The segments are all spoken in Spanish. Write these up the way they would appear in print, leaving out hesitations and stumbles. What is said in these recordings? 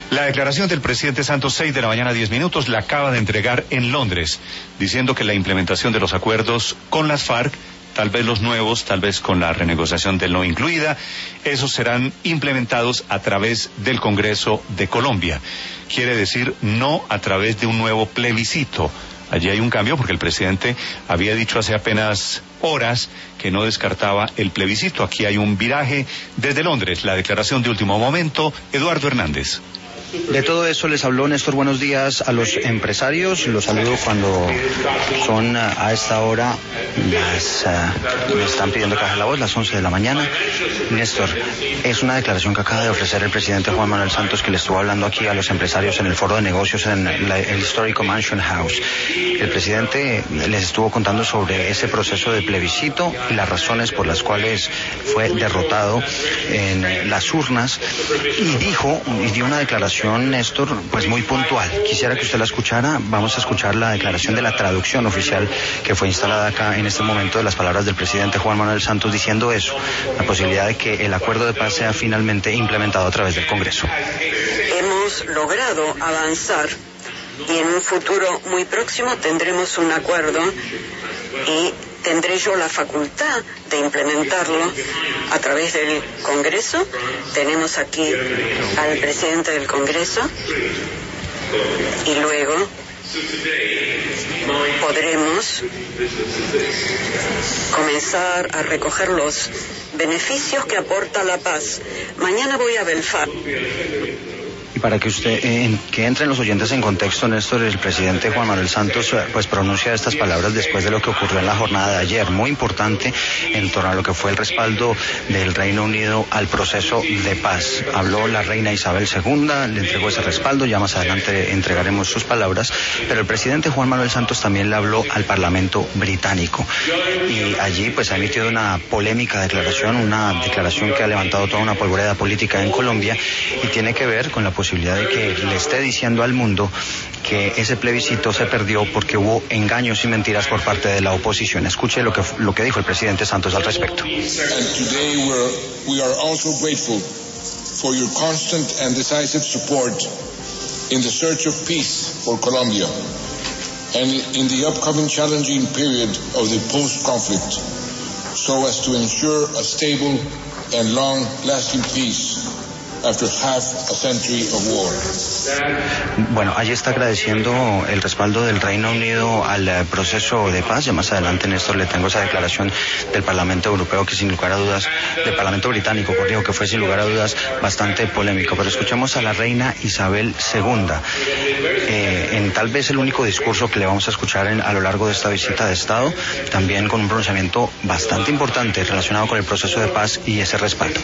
La declaración del presidente Santos, 6 de la mañana, 10 minutos, la acaba de entregar en Londres, diciendo que la implementación de los acuerdos con las FARC, tal vez los nuevos, tal vez con la renegociación del no incluida, esos serán implementados a través del Congreso de Colombia. Quiere decir, no a través de un nuevo plebiscito. Allí hay un cambio porque el presidente había dicho hace apenas horas que no descartaba el plebiscito. Aquí hay un viraje desde Londres. La declaración de último momento, Eduardo Hernández. De todo eso les habló Néstor. Buenos días a los empresarios. Los saludo cuando son a esta hora me están pidiendo que haga la voz, las 11 de la mañana. Néstor, es una declaración que acaba de ofrecer el presidente Juan Manuel Santos, que le estuvo hablando aquí a los empresarios en el foro de negocios en el histórico Mansion House. El presidente les estuvo contando sobre ese proceso de plebiscito y las razones por las cuales fue derrotado en las urnas, y dio una declaración, Néstor, pues muy puntual. Quisiera que usted la escuchara. Vamos a escuchar la declaración de la traducción oficial que fue instalada acá en este momento de las palabras del presidente Juan Manuel Santos, diciendo eso, la posibilidad de que el acuerdo de paz sea finalmente implementado a través del Congreso. Hemos logrado avanzar y en un futuro muy próximo tendremos un acuerdo y tendré yo la facultad de implementarlo a través del Congreso. Tenemos aquí al presidente del Congreso y luego podremos comenzar a recoger los beneficios que aporta la paz. Mañana voy a Belfast. Y para que usted, que entren los oyentes en contexto, Néstor, el presidente Juan Manuel Santos pues pronuncia estas palabras después de lo que ocurrió en la jornada de ayer, muy importante en torno a lo que fue el respaldo del Reino Unido al proceso de paz. Habló la reina Isabel II, le entregó ese respaldo, ya más adelante entregaremos sus palabras, pero el presidente Juan Manuel Santos también le habló al Parlamento británico, y allí pues ha emitido una polémica declaración, una declaración que ha levantado toda una polvareda política en Colombia, y tiene que ver con la posibilidad de que le esté diciendo al mundo que ese plebiscito se perdió porque hubo engaños y mentiras por parte de la oposición. Escuche lo que dijo el presidente Santos al respecto. And today we are also grateful for your constant and decisive support in the search of peace for Colombia and in the upcoming challenging period of the post-conflict, so as to ensure a stable and long-lasting peace after half a century of war. Bueno, allí está agradeciendo el respaldo del Reino Unido al proceso de paz. Ya más adelante, Néstor, le tengo esa declaración del Parlamento Europeo, que sin lugar a dudas, del Parlamento Británico, digo, que fue sin lugar a dudas bastante polémico. Pero escuchemos a la reina Isabel II, en tal vez el único discurso que le vamos a escuchar a lo largo de esta visita de Estado, también con un pronunciamiento bastante importante relacionado con el proceso de paz y ese respaldo.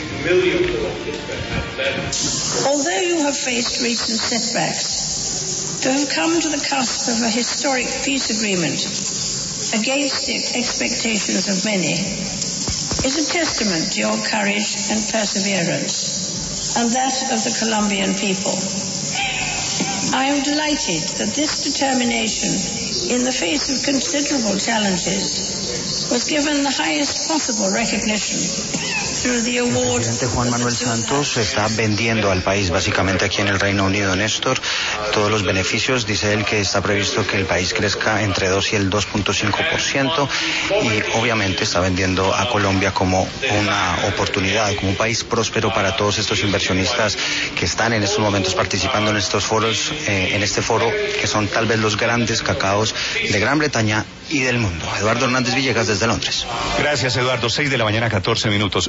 Although you have faced recent setbacks, to have come to the cusp of a historic peace agreement against the expectations of many is a testament to your courage and perseverance, and that of the Colombian people. I am delighted that this determination, in the face of considerable challenges, was given the highest possible recognition. El presidente Juan Manuel Santos está vendiendo al país básicamente aquí en el Reino Unido, Néstor, todos los beneficios. Dice él que está previsto que el país crezca entre 2 y el 2.5%, y obviamente está vendiendo a Colombia como una oportunidad, como un país próspero para todos estos inversionistas que están en estos momentos participando en estos foros, en este foro, que son tal vez los grandes cacaos de Gran Bretaña y del mundo. Eduardo Hernández Villegas desde Londres. Gracias, Eduardo. 6 de la mañana, 14 minutos.